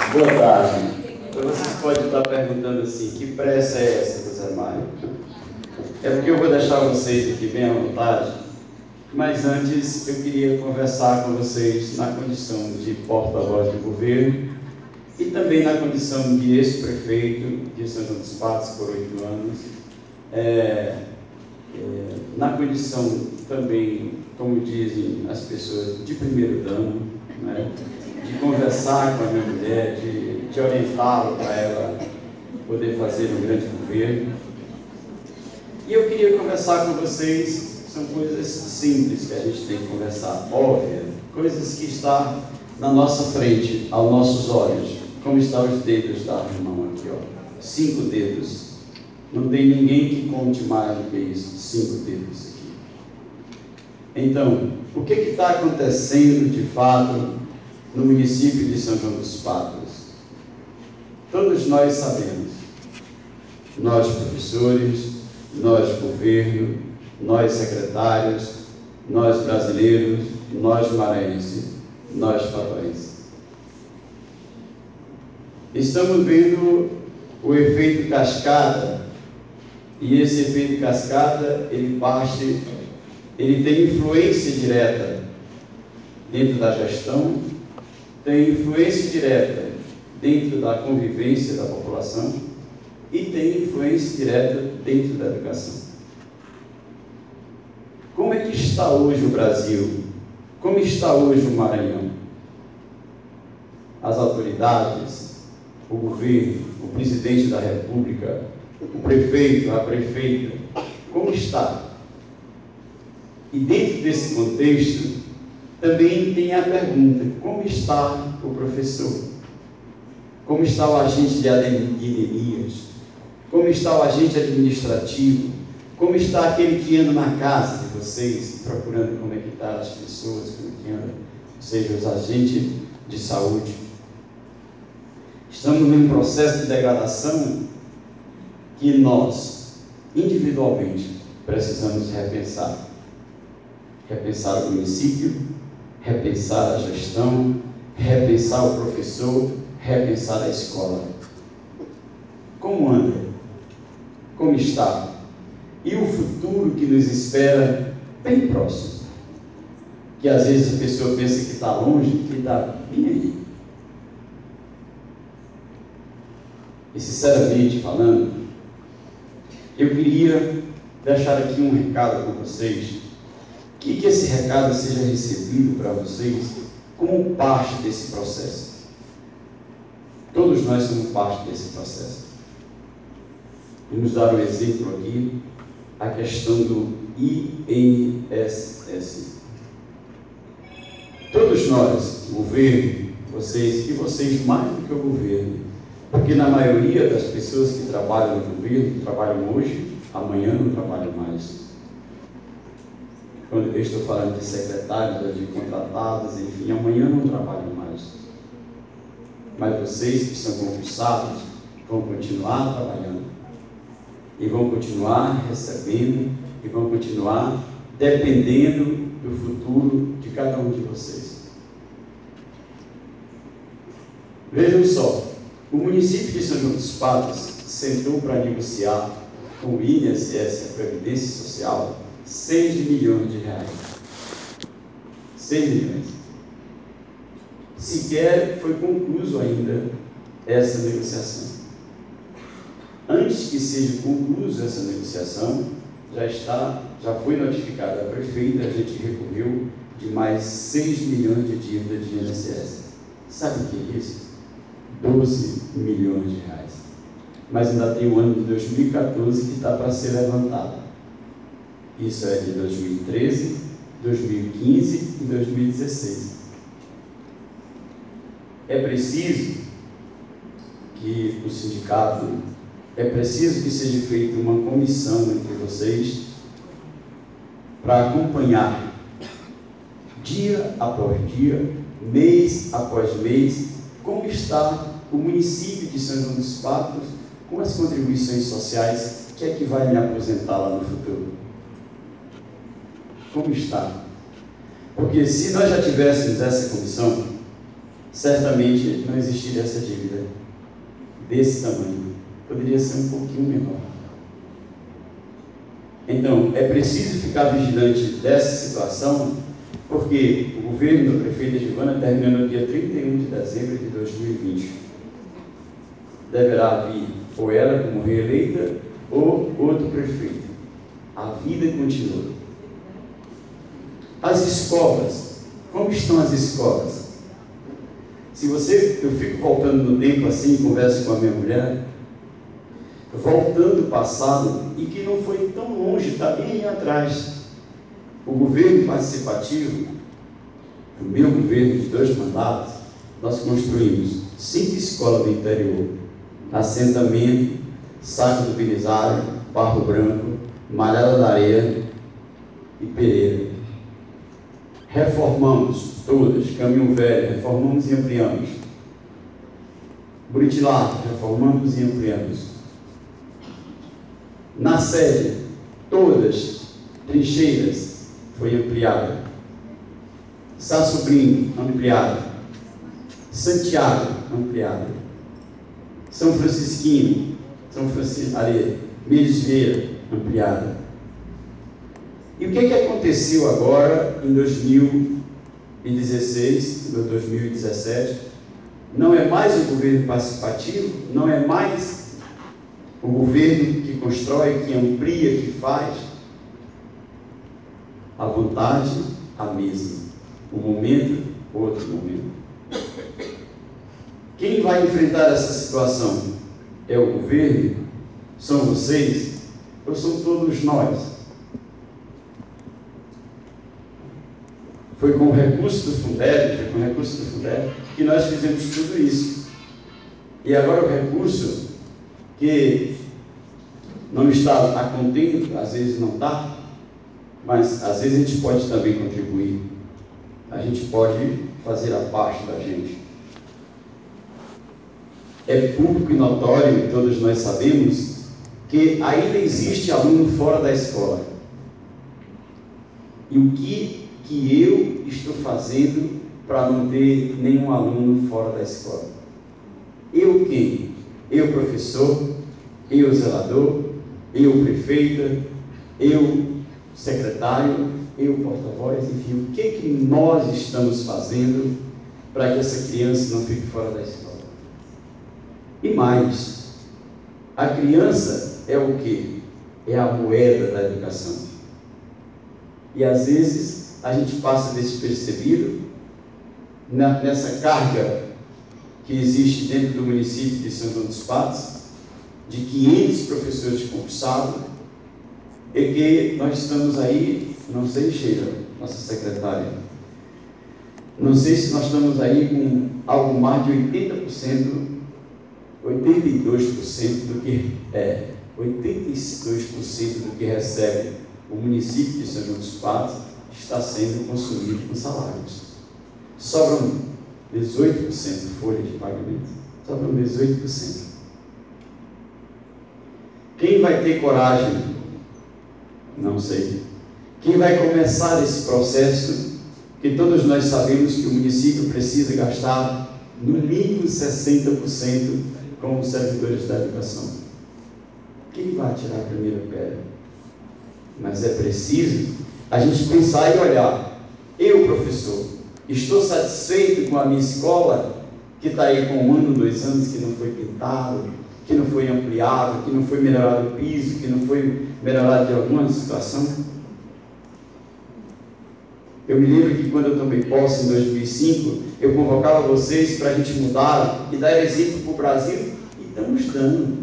Boa tarde. Então vocês podem estar perguntando assim, que pressa é essa, José Mário? É porque eu vou deixar vocês aqui bem à vontade, mas antes eu queria conversar com vocês na condição de porta-voz do governo e também na condição de ex-prefeito de São João dos Patos por 8 anos, na condição também, como dizem as pessoas, de primeiro dano, né? De conversar com a minha mulher, de orientá-la para ela poder fazer um grande governo. E eu queria conversar com vocês, são coisas simples que a gente tem que conversar, óbvias, coisas que estão na nossa frente, aos nossos olhos, como estão os dedos da mão aqui, ó, 5 dedos. Não tem ninguém que conte mais do que isso, 5 dedos aqui. Então, o que está acontecendo de fato no município de São João dos Patos? Todos nós sabemos, nós professores, nós governo, nós secretários, nós brasileiros, nós maranhenses, nós patoenses. Estamos vendo o efeito cascata, e esse efeito cascata, ele tem influência direta dentro da gestão, tem influência direta dentro da convivência da população e tem influência direta dentro da educação. Como é que está hoje o Brasil? Como está hoje o Maranhão? As autoridades, o governo, o presidente da República, o prefeito, a prefeita, como está? E dentro desse contexto, também tem a pergunta, como está o professor? Como está o agente de Neemias? Como está o agente administrativo? Como está aquele que anda na casa de vocês, procurando como é que estão as pessoas, como é que anda, ou seja, os agentes de saúde? Estamos num processo de degradação que nós, individualmente, precisamos repensar. Repensar o município, repensar a gestão, repensar o professor, repensar a escola. Como anda? Como está? E o futuro que nos espera bem próximo? Que às vezes a pessoa pensa que está longe, que está bem aí. E sinceramente falando, eu queria deixar aqui um recado com vocês, que esse recado seja recebido para vocês como parte desse processo. Todos nós somos parte desse processo. Vamos dar um exemplo aqui, a questão do INSS. Todos nós, o governo, vocês, e vocês mais do que o governo, porque na maioria das pessoas que trabalham no governo, trabalham hoje, amanhã não trabalham mais. Quando eu estou falando de secretários, de contratados, enfim, amanhã não trabalham mais. Mas vocês que são concursados vão continuar trabalhando. E vão continuar recebendo, e vão continuar dependendo do futuro de cada um de vocês. Vejam só, o município de São João dos Patos sentou para negociar com o INSS, a Previdência Social, 6 milhões de reais. 6 milhões. Sequer foi concluído ainda essa negociação. Antes que seja concluída essa negociação, já foi notificada a prefeita, a gente recorreu de mais 6 milhões de dívidas de INSS. Sabe o que é isso? 12 milhões de reais. Mas ainda tem o ano de 2014 que está para ser levantado. Isso é de 2013, 2015 e 2016. É preciso que o sindicato, é preciso que seja feita uma comissão entre vocês para acompanhar dia após dia, mês após mês, como está o município de São João dos Patos com as contribuições sociais, que é que vai me aposentar lá no futuro. Como está? Porque se nós já tivéssemos essa comissão, certamente não existiria essa dívida desse tamanho. Poderia ser um pouquinho menor. Então, é preciso ficar vigilante dessa situação, porque o governo da prefeita Giovana termina no dia 31 de dezembro de 2020. Deverá vir ou ela como reeleita ou outro prefeito. A vida continua. As escolas, como estão as escolas? Eu fico voltando no tempo assim, converso com a minha mulher, voltando o passado, e que não foi tão longe, está bem atrás. O governo participativo, o meu governo de 2 mandatos, nós construímos 5 escolas do interior: Assentamento, Saco do Belisário, Barro Branco, Malhada da Areia e Pereira. Reformamos todas, Caminho Velho, reformamos e ampliamos. Buritilar, reformamos e ampliamos. Na sede, todas, Trincheiras, foi ampliada. Sá Sobrinho, ampliada. Santiago, ampliada. São Francisquinho, Milhos Vieira, ampliada. E o que aconteceu agora em 2016, 2017? Não é mais o governo participativo, não é mais o governo que constrói, que amplia, que faz. A vontade, a mesma. O momento, outro momento. Quem vai enfrentar essa situação? É o governo? São vocês? Ou são todos nós? Foi com o recurso do Fundeb, que nós fizemos tudo isso. E agora o recurso, que não está a contento, às vezes não está, mas às vezes a gente pode também contribuir. A gente pode fazer a parte da gente. É público e notório, todos nós sabemos, que ainda existe aluno fora da escola. E o que eu estou fazendo para não ter nenhum aluno fora da escola? Eu quem? Eu professor, eu zelador, eu prefeita, eu secretário, eu porta-voz, enfim, o que nós estamos fazendo para que essa criança não fique fora da escola? E mais, a criança é o quê? É a moeda da educação. E às vezes a gente passa despercebido nessa carga que existe dentro do município de São João dos Patos, de 500 professores concursados, e que nós estamos aí, não sei, Sheila, nossa secretária, não sei se nós estamos aí com algo mais de 80%, 82% do que 82% do que recebe o município de São João dos Patos está sendo consumido com salários. Sobram 18% folha de pagamento. Sobram 18%. Quem vai ter coragem? Não sei. Quem vai começar esse processo, que todos nós sabemos que o município precisa gastar no mínimo 60% com os servidores da educação. Quem vai tirar a primeira pedra? Mas é preciso a gente pensar e olhar. Eu, professor, estou satisfeito com a minha escola, que está aí com 1 ano, 2 anos, que não foi pintado, que não foi ampliado, que não foi melhorado o piso, que não foi melhorado de alguma situação? Eu me lembro que quando eu tomei posse em 2005, eu convocava vocês para a gente mudar e dar exemplo para o Brasil, e estamos dando.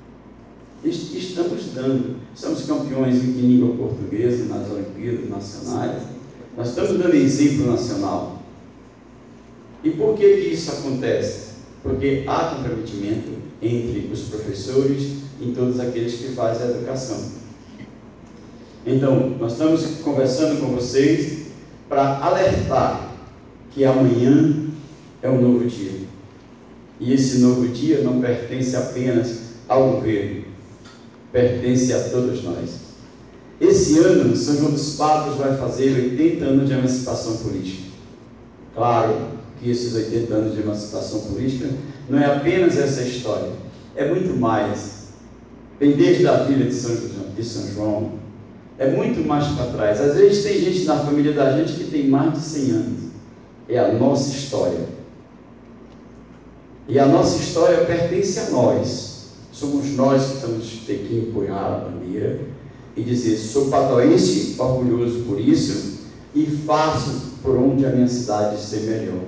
Somos campeões em língua portuguesa nas Olimpíadas Nacionais. Nós estamos dando exemplo nacional. E por que isso acontece? Porque há comprometimento entre os professores e todos aqueles que fazem a educação. Então, nós estamos conversando com vocês para alertar que amanhã é um novo dia. E esse novo dia não pertence apenas ao governo, pertence a todos nós. Esse ano, São João dos Patos vai fazer 80 anos de emancipação política. Claro, que esses 80 anos de emancipação política não é apenas essa história, é muito mais. Vem desde a filha de São João, é muito mais para trás. Às vezes tem gente na família da gente que tem mais de 100 anos. É a nossa história. E a nossa história pertence a nós. Somos nós que temos que ter que empunhar a bandeira e dizer: sou patoense, orgulhoso por isso, e faço por onde a minha cidade ser melhor.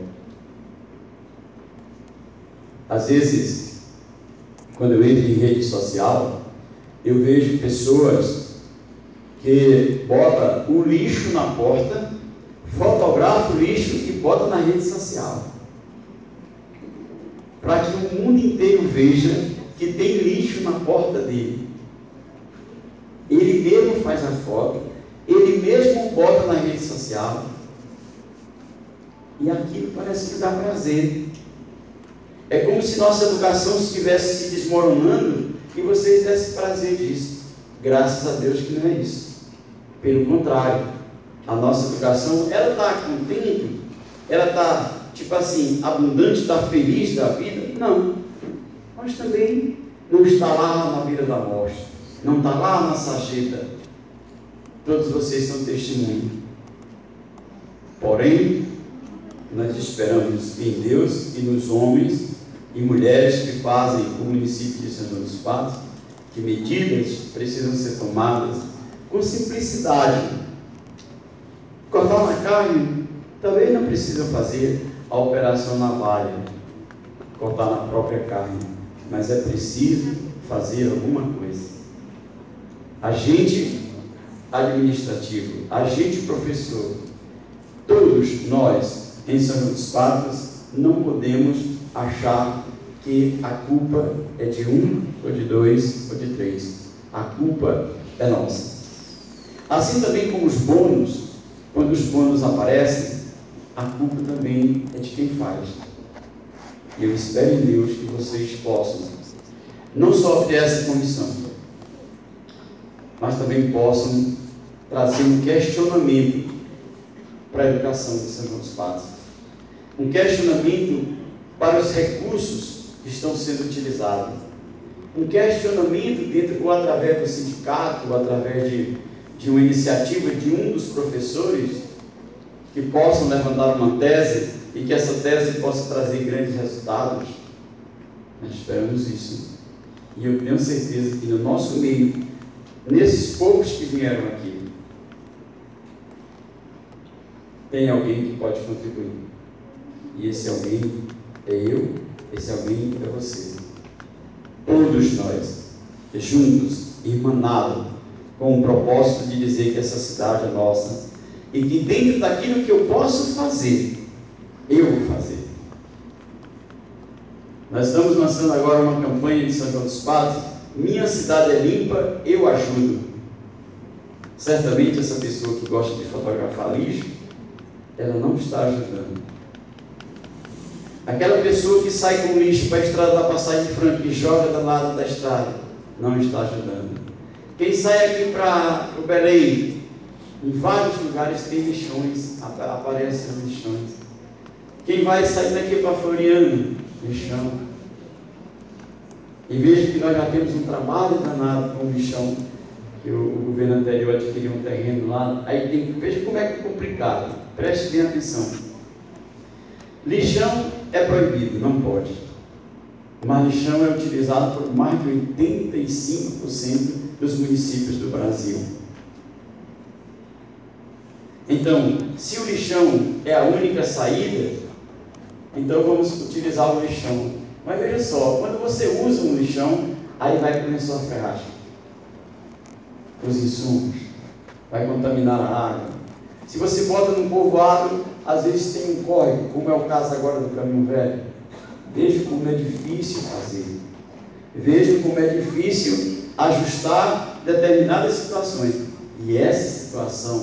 Às vezes, quando eu entro em rede social, eu vejo pessoas que botam o lixo na porta, fotografa o lixo e bota na rede social, para que o mundo inteiro veja que tem lixo na porta dele. Ele mesmo faz a foto, ele mesmo bota na rede social, e aquilo parece que dá prazer. É como se nossa educação estivesse se desmoronando e vocês dessem prazer disso. Graças a Deus que não é isso. Pelo contrário, a nossa educação, ela está contente, ela está, tipo assim, abundante, está feliz da vida? Não. Mas também não está lá na beira da morte, não está lá na sarjeta. Todos vocês são testemunho. Porém, nós esperamos em Deus e nos homens e mulheres que fazem o município de São João dos Patos, que medidas precisam ser tomadas com simplicidade. Cortar na carne, também não precisa fazer a operação navalha, cortar na própria carne, mas é preciso fazer alguma coisa. Agente administrativo, agente professor, todos nós em São João dos Patos não podemos achar que a culpa é de um, ou de dois, ou de três. A culpa é nossa. Assim também como os bônus, quando os bônus aparecem, a culpa também é de quem faz. E eu espero em Deus que vocês possam não só ter essa condição, mas também possam trazer um questionamento para a educação de São João dos Patos. Um questionamento para os recursos que estão sendo utilizados. Um questionamento dentro ou através do sindicato, ou através de uma iniciativa de um dos professores, que possam levantar uma tese e que essa tese possa trazer grandes resultados. Nós esperamos isso. E eu tenho certeza que no nosso meio, nesses poucos que vieram aqui, tem alguém que pode contribuir. E esse alguém é eu, esse alguém é você. Todos nós, juntos, irmanados, com o propósito de dizer que essa cidade é nossa e que dentro daquilo que eu posso fazer, eu vou fazer. Nós estamos lançando agora uma campanha de São João dos Patos: minha cidade é limpa, eu ajudo. Certamente essa pessoa que gosta de fotografar lixo, ela não está ajudando. Aquela pessoa que sai com lixo para a estrada da Passagem de Franca e joga do lado da estrada, não está ajudando. Quem sai aqui para o Belém, em vários lugares tem lixões, aparecem lixões. Quem vai sair daqui para Floriano, lixão. E veja que nós já temos um trabalho danado com o lixão, que o governo anterior adquiriu um terreno lá. Aí veja como é que é complicado, preste bem atenção. Lixão é proibido, não pode. Mas lixão é utilizado por mais de 85% dos municípios do Brasil. Então, se o lixão é a única saída, então vamos utilizar o lixão. Mas veja só, quando você usa um lixão, aí vai começar a ferragem, os insumos, vai contaminar a água. Se você bota num povoado, às vezes tem um córrego, como é o caso agora do Caminho Velho. Veja como é difícil fazer. Veja como é difícil ajustar determinadas situações. E essa situação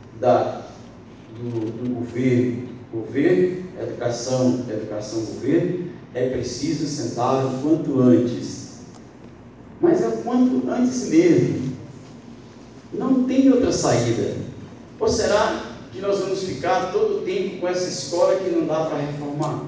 do governo, educação, governo, é preciso sentar o quanto antes. Mas é o quanto antes mesmo. Não tem outra saída. Ou será que nós vamos ficar todo o tempo com essa escola que não dá para reformar?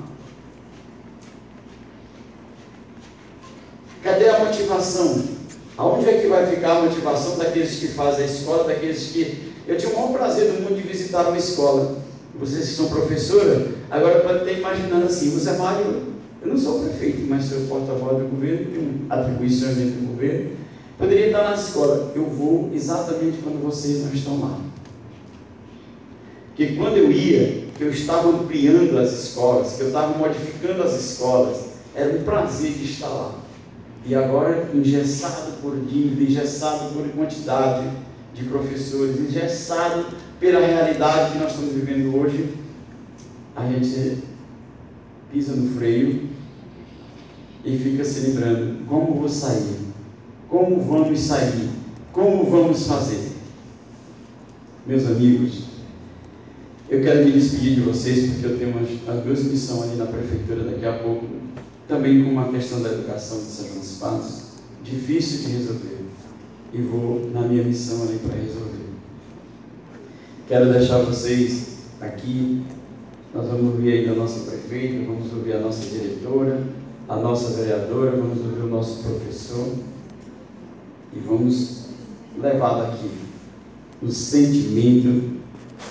Cadê a motivação? Aonde é que vai ficar a motivação daqueles que fazem a escola, daqueles que... Eu tinha o maior prazer do mundo de visitar uma escola. Vocês que são professora, agora pode estar imaginando assim, José Mário, eu não sou prefeito, mas sou porta-voz do governo, tenho atribuições dentro do governo, poderia estar na escola. Eu vou exatamente quando vocês não estão lá. Porque quando eu ia, que eu estava ampliando as escolas, que eu estava modificando as escolas, era um prazer de estar lá. E agora, engessado por dívida, engessado por quantidade de professores, engessado pela realidade que nós estamos vivendo hoje, a gente pisa no freio e fica se lembrando, como vou sair? Como vamos sair? Como vamos fazer? Meus amigos, eu quero me despedir de vocês, porque eu tenho as duas missões ali na prefeitura daqui a pouco, também com uma questão da educação de São João dos Padres, difícil de resolver, e vou na minha missão ali para resolver. Quero deixar vocês aqui, nós vamos ouvir aí da nossa prefeita, vamos ouvir a nossa diretora, a nossa vereadora, vamos ouvir o nosso professor, e vamos levar daqui o sentimento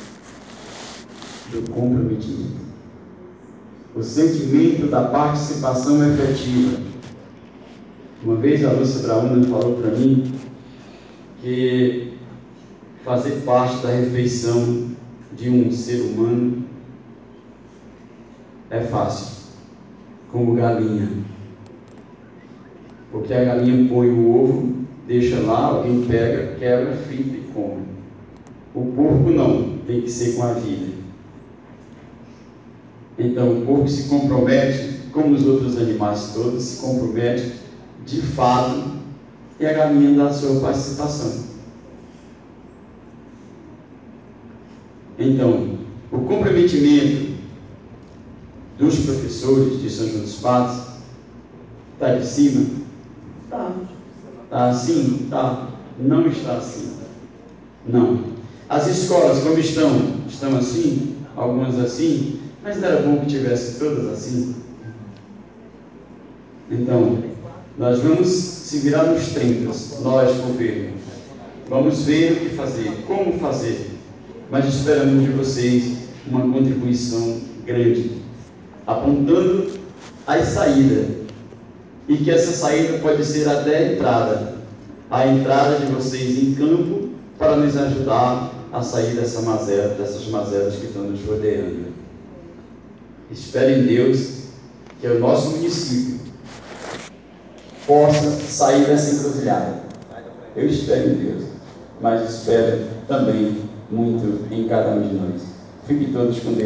do comprometimento, o sentimento da participação efetiva. Uma vez a Lúcia Brauna falou para mim que fazer parte da refeição de um ser humano é fácil, como galinha, porque a galinha põe o ovo, deixa lá, alguém pega, quebra, frita e come. O porco não, tem que ser com a vida. Então o porco se compromete, como os outros animais todos, se compromete de fato, e a galinha dá a sua participação. Então, o comprometimento dos professores de São João dos Padres está de cima? Está. Está assim? Está. Não está assim. Não. As escolas como estão? Estão assim? Algumas assim? Mas não era bom que tivesse todas assim? Então, nós vamos se virar nos 30, nós, governo. Vamos ver o que fazer, como fazer, mas esperamos de vocês uma contribuição grande, apontando as saídas, e que essa saída pode ser até a entrada de vocês em campo, para nos ajudar a sair dessas mazelas que estão nos rodeando. Espero em Deus que o nosso município possa sair dessa encruzilhada. Eu espero em Deus, mas espero também muito em cada um de nós. Fiquem todos com Deus.